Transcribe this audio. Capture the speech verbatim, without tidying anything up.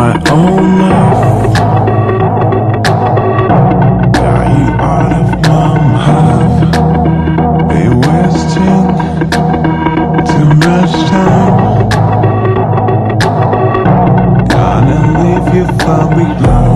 my own life. Got you out of my heart. Be wasting too much time. Gonna leave you far behind.